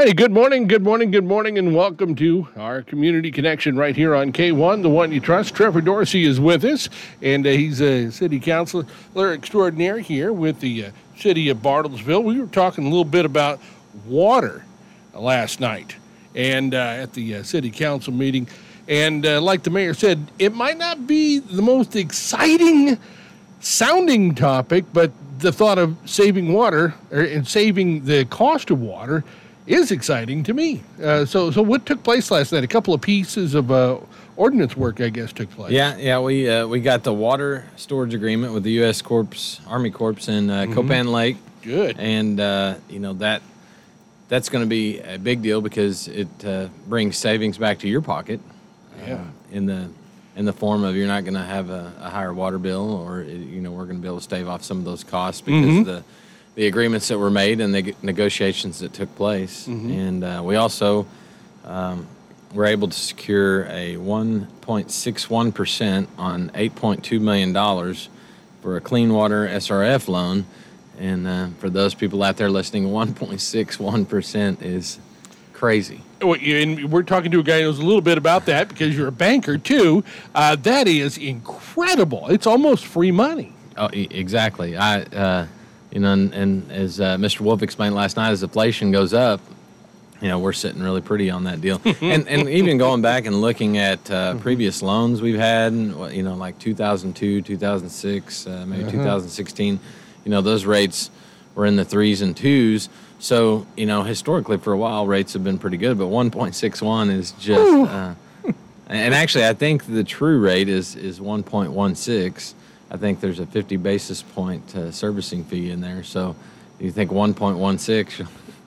righty, good morning, and welcome to our Community Connection right here on K1, the one you trust. Trevor Dorsey is with us, and he's a city councilor extraordinaire here with the city of Bartlesville. We were talking a little bit about water last night and at the city council meeting, and like the mayor said, it might not be the most exciting sounding topic, but the thought of saving water and saving the cost of water is exciting to me. So what took place last night? A couple of pieces of ordinance work, I guess, took place. Yeah. We got the water storage agreement with the U.S. Army Corps in Copan Lake. Good. And that's going to be a big deal because it brings savings back to your pocket. Yeah. In the form of you're not going to have a higher water bill, or we're going to be able to stave off some of those costs because of the agreements that were made and the negotiations that took place. And we also were able to secure a 1.61% on $8.2 million for a clean water SRF loan. And for those people out there listening, 1.61% is crazy. And we're talking to a guy who knows a little bit about that because you're a banker too. That is incredible. It's almost free money. Oh, exactly. And as Mr. Wolf explained last night, as inflation goes up, we're sitting really pretty on that deal. and even going back and looking at previous loans we've had, like 2002, 2006, maybe 2016, those rates were in the 3s and 2s. So, historically for a while, rates have been pretty good, but 1.61 is just, and actually I think the true rate is 1.16. I think there's a 50 basis point servicing fee in there. So you think 1.16,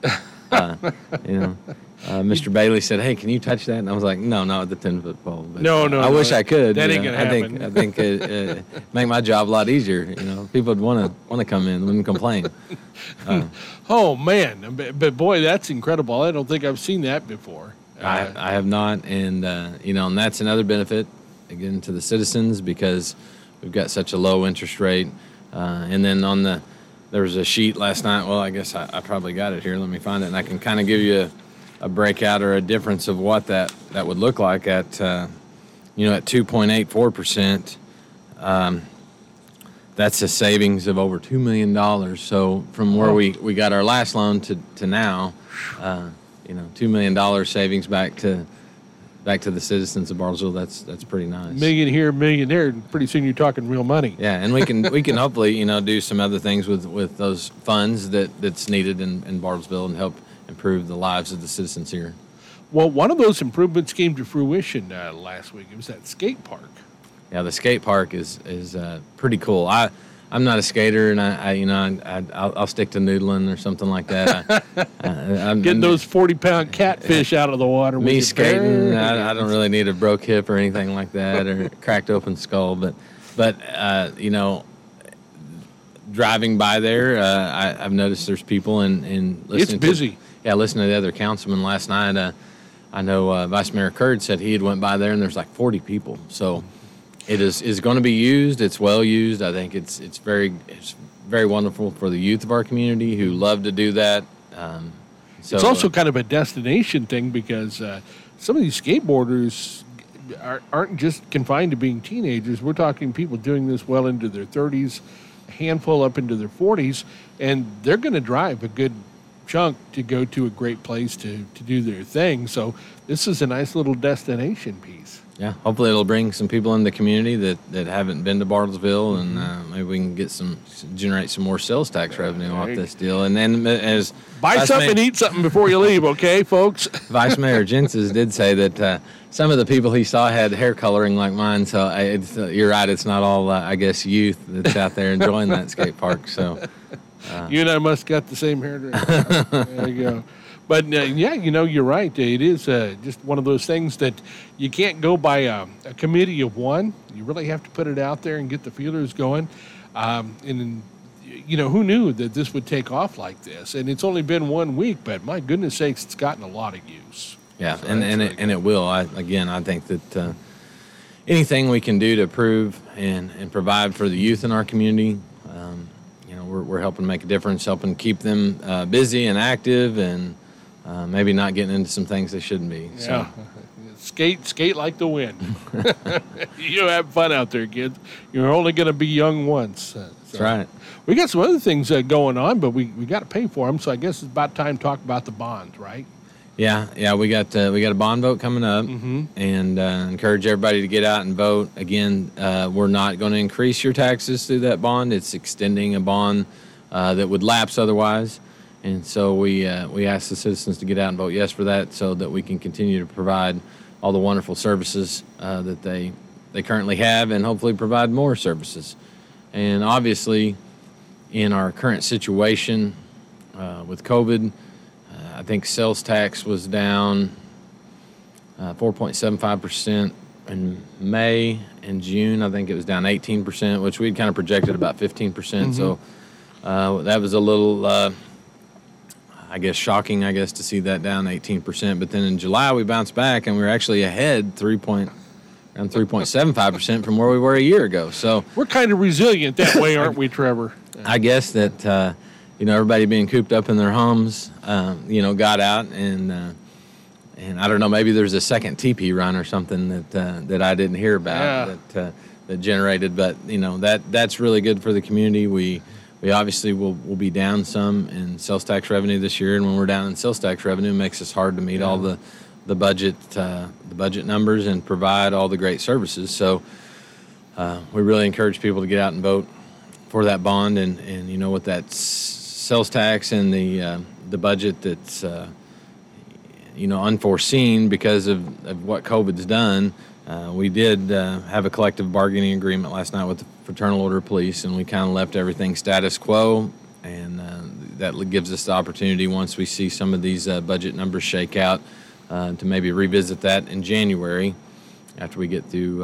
Mr. Bailey said, "Hey, can you touch that?" And I was like, "No, not with the 10-foot pole." But, no. I wish I could. That ain't gonna happen. I think it make my job a lot easier. People would want to come in, wouldn't complain. Oh man, but boy, that's incredible. I don't think I've seen that before. I have not, and and that's another benefit again to the citizens because we've got such a low interest rate. And then there was a sheet last night. Well, I guess I probably got it here. Let me find it, and I can kind of give you a breakout or a difference of what that would look like at 2.84%. That's a savings of over $2 million. So from where we got our last loan to now, $2 million savings back to the citizens of Bartlesville. That's pretty nice. Million here, million there. Pretty soon you're talking real money. Yeah, and we can hopefully do some other things with those funds that's needed in Bartlesville and help improve the lives of the citizens here. Well, one of those improvements came to fruition last week. It was that skate park. Yeah, the skate park is pretty cool. I'm not a skater, and I'll stick to noodling or something like that. I'm getting those 40-pound catfish out of the water. Me skating, I don't really need a broke hip or anything like that, or cracked open skull. But driving by there, I've noticed there's people and listening. It's busy. Listening to the other councilman last night. I know Vice Mayor Curd said he had went by there, and there's like 40 people. So. It is going to be used. It's well used. I think it's very wonderful for the youth of our community who love to do that. It's also kind of a destination thing because some of these skateboarders aren't just confined to being teenagers. We're talking people doing this well into their 30s, a handful up into their 40s, and they're going to drive a good chunk to go to a great place to do their thing. So this is a nice little destination piece. Yeah, hopefully it'll bring some people in the community that haven't been to Bartlesville, and maybe we can generate some more sales tax revenue off this deal. And then as buy something and eat something before you leave, okay, folks? Vice Mayor Jensen did say that some of the people he saw had hair coloring like mine. So you're right; it's not all I guess youth that's out there enjoying that skate park. So you and I must got the same hairdresser. There you go. But, you're right. It is just one of those things that you can't go by a committee of one. You really have to put it out there and get the feelers going. And who knew that this would take off like this? And it's only been 1 week, but my goodness sakes, it's gotten a lot of use. Yeah, so it will. I think that anything we can do to improve and provide for the youth in our community, we're helping make a difference, helping keep them busy and active, and maybe not getting into some things they shouldn't be. Yeah. Skate like the wind. You have fun out there, kids. You're only going to be young once. That's right. We got some other things going on, but we got to pay for them. So I guess it's about time to talk about the bonds, right? Yeah. We got a bond vote coming up, and encourage everybody to get out and vote. Again, we're not going to increase your taxes through that bond. It's extending a bond that would lapse otherwise. And so we ask the citizens to get out and vote yes for that, so that we can continue to provide all the wonderful services that they currently have, and hopefully provide more services. And obviously, in our current situation with COVID, I think sales tax was down 4.75% in May. In June, I think it was down 18%, which we'd kind of projected about 15%. So that was a little, shocking, to see that down 18%. But then in July, we bounced back, and we were actually ahead around 3.75% from where we were a year ago. So we're kind of resilient that way, aren't we, Trevor? I guess that everybody being cooped up in their homes, got out, and I don't know, maybe there's a second TP run or something that I didn't hear about that generated, but that's really good for the community. We obviously will be down some in sales tax revenue this year, and when we're down in sales tax revenue, it makes us hard to meet all the budget numbers and provide all the great services. So we really encourage people to get out and vote for that bond, and with that sales tax and the budget that's unforeseen because of what COVID's done. We did have a collective bargaining agreement last night with the Fraternal Order of Police, and we kind of left everything status quo, and that gives us the opportunity, once we see some of these budget numbers shake out, to maybe revisit that in January after we get through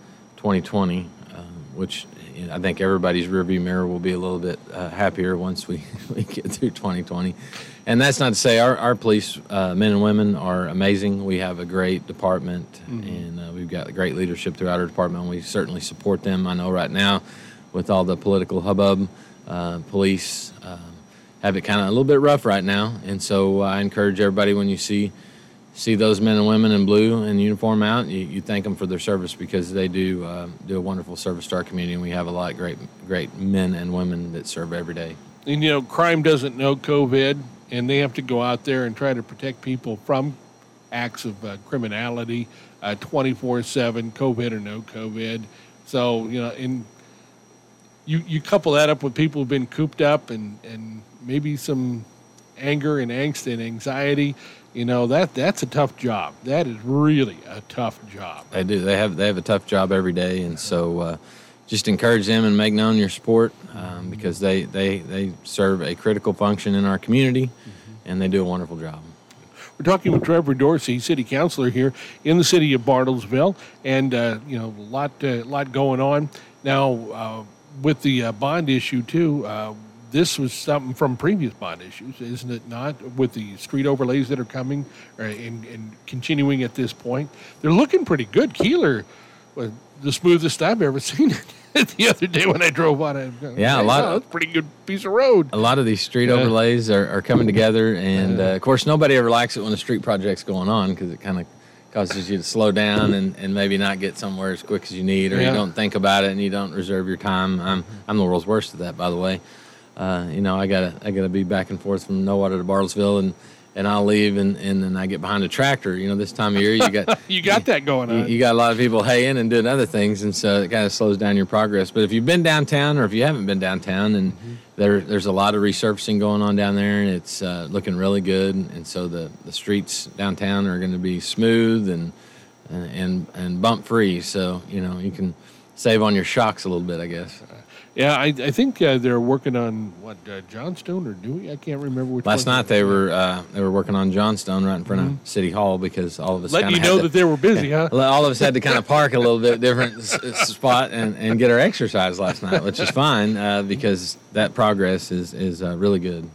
2020, which I think everybody's rearview mirror will be a little bit happier once we get through 2020. And that's not to say our police men and women are amazing. We have a great department, and we've got great leadership throughout our department, and we certainly support them. I know right now, with all the political hubbub, police have it kind of a little bit rough right now. And so I encourage everybody, when you see those men and women in blue and uniform out, you thank them for their service, because they do a wonderful service to our community, and we have a lot of great men and women that serve every day. And crime doesn't know COVID, and they have to go out there and try to protect people from acts of criminality 24/7, COVID or no COVID. So and you couple that up with people who've been cooped up and maybe some anger and angst and anxiety. That's a tough job. That is really a tough job. They do. They have a tough job every day, and so just encourage them and make known your support, because they serve a critical function in our community, and they do a wonderful job. We're talking with Trevor Dorsey, City Councilor here in the city of Bartlesville, and a lot going on now with the bond issue too. This was something from previous bond issues, isn't it not? With the street overlays that are coming and continuing at this point, they're looking pretty good. Keeler was the smoothest I've ever seen it the other day when I drove on it. Yeah, that's a pretty good piece of road. A lot of these street overlays are coming together, and of course, nobody ever likes it when a street project's going on, because it kind of causes you to slow down and maybe not get somewhere as quick as you need, or you don't think about it and you don't reserve your time. I'm the world's worst at that, by the way. I gotta be back and forth from Nowata to Bartlesville, and I'll leave and then I get behind a tractor. This time of year you got you got that going on. You got a lot of people haying and doing other things, and so it kind of slows down your progress. But if you've been downtown, or if you haven't been downtown, and there's a lot of resurfacing going on down there, and it's looking really good. And so the streets downtown are going to be smooth and bump free. So you can save on your shocks a little bit, I guess. Yeah, I think they're working on Johnstone or Dewey. I can't remember which. Last night they were working on Johnstone right in front of City Hall, because all of us letting you know that they were busy, huh? All of us had to kind of park a little bit different spot and get our exercise last night, which is fine, because that progress is really good.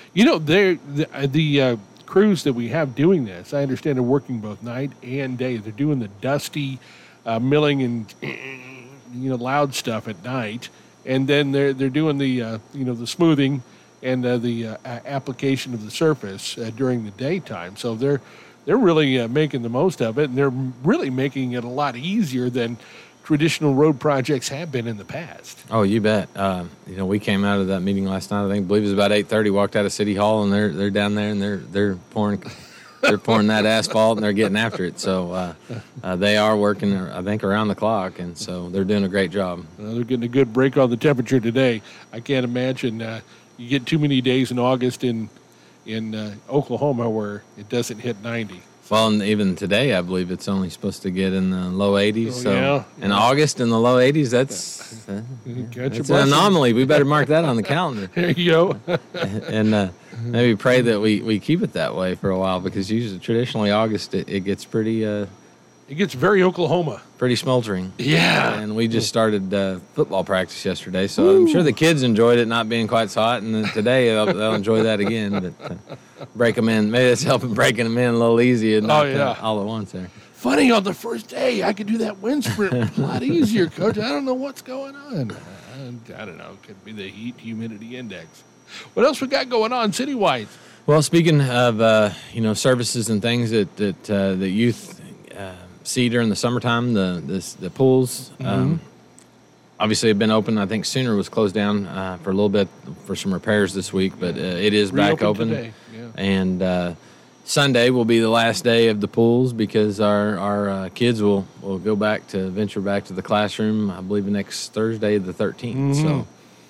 The crews that we have doing this, I understand, are working both night and day. They're doing the dusty milling and loud stuff at night. And then they're doing the the smoothing and the application of the surface during the daytime. So they're really making the most of it, and they're really making it a lot easier than traditional road projects have been in the past. Oh, you bet. We came out of that meeting last night. I believe it was about 8:30. Walked out of City Hall, and they're down there, and they're pouring that asphalt, and they're getting after it. So they are working, I think, around the clock, and so they're doing a great job. They're getting a good break on the temperature today. I can't imagine you get too many days in August in Oklahoma where it doesn't hit 90. Well, and even today, I believe it's only supposed to get in the low 80s. Oh, so yeah. in August in the low 80s, that's an anomaly. We better mark that on the calendar. There you go. And maybe pray that we keep it that way for a while, because usually traditionally August it gets pretty It gets very Oklahoma. pretty smoldering. Yeah. And we just started football practice yesterday, so I'm sure the kids enjoyed it not being quite so hot, and then today they'll enjoy that again. But break them in. Maybe that's helping breaking them in a little easy and not all at once there. Funny, on the first day, I could do that wind sprint a lot easier, Coach. I don't know what's going on. I don't know. It could be the heat humidity index. What else we got going on citywide? Well, speaking of services and things that the youth see during the summertime, the pools obviously have been open. I think Sooner was closed down for a little bit for some repairs this week, but it is back open today. Yeah. And Sunday will be the last day of the pools, because our kids will venture back to the classroom, I believe, next Thursday the 13th. So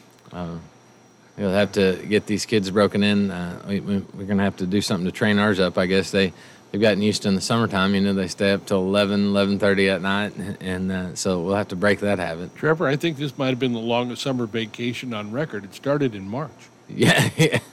we'll have to get these kids broken in. We're going to have to do something to train ours up. I guess they've gotten used to in the summertime. They stay up till 11:30 at night, and so we'll have to break that habit. Trevor, I think this might have been the longest summer vacation on record. It started in March. Yeah.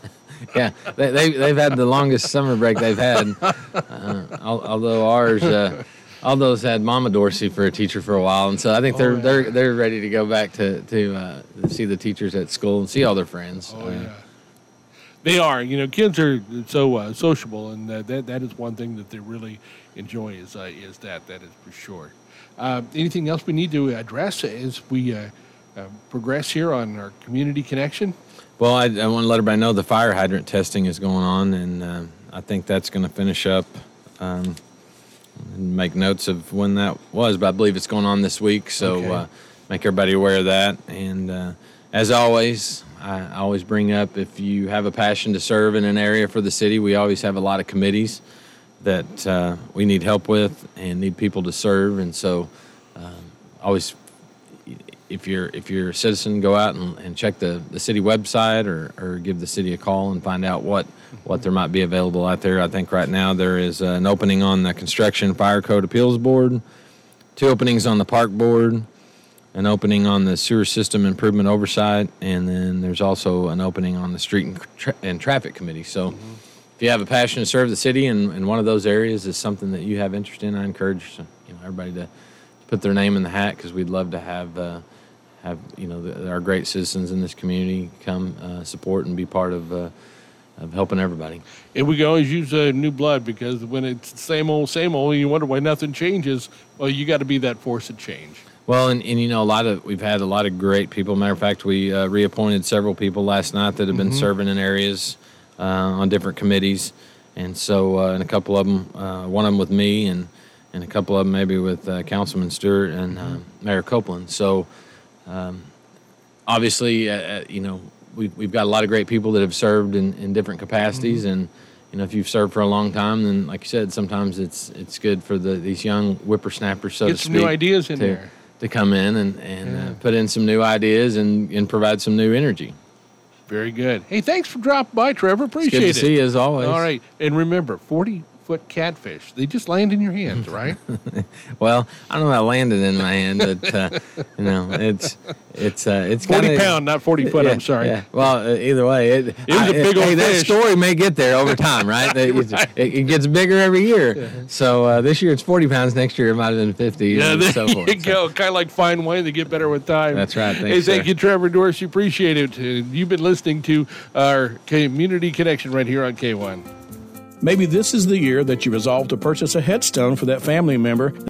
They've had the longest summer break they've had. Although ours had Mama Dorsey for a teacher for a while, and so I think they're ready to go back to see the teachers at school and see all their friends. They are. Kids are so sociable, and that is one thing that they really enjoy is that is for sure. Anything else we need to address as we progress here on our community connection? Well, I want to let everybody know the fire hydrant testing is going on, and I think that's going to finish up. And make notes of when that was, but I believe it's going on this week, so make everybody aware of that. And as always, I always bring up, if you have a passion to serve in an area for the city, we always have a lot of committees that we need help with and need people to serve. And so always, if you're a citizen, go out and check the city website or give the city a call and find out what there might be available out there. I think right now there is an opening on the Construction Fire Code Appeals Board, 2 openings on the Park Board, an opening on the Sewer System Improvement Oversight, and then there's also an opening on the Street and Traffic Committee. So if you have a passion to serve the city and one of those areas is something that you have interest in, I encourage everybody to put their name in the hat, because we'd love to have our great citizens in this community come support and be part of helping everybody. And we can always use new blood, because when it's the same old, you wonder why nothing changes. Well, you got to be that force of change. Well, and we've had a lot of great people. Matter of fact, we reappointed several people last night that have been serving in areas on different committees, and so and a couple of them, one of them with me, and a couple of them maybe with Councilman Stewart and Mayor Copeland. So obviously, we've got a lot of great people that have served in different capacities, and if you've served for a long time, then like you said, sometimes it's good for these young whippersnappers, so to speak, get some new ideas in there to come in and put in some new ideas and provide some new energy. Very good. Hey, thanks for dropping by, Trevor. Appreciate it. Good to see you as always. All right, and remember, 40-foot catfish, they just land in your hands, right? Well, I don't know about landing in my hand, but it's 40 pound, not 40 foot. I'm sorry. Yeah. Well, either way, it was a big old fish. That story may get there over time, right? It gets bigger every year. Yeah. So this year it's 40 pounds. Next year it might have been 50. Yeah, and there so forth. you go. Kind of like fine wine; they get better with time. That's right. Thank you, Trevor Dorsey. Appreciate it. You've been listening to our Community Connection right here on K1. Maybe this is the year that you resolve to purchase a headstone for that family member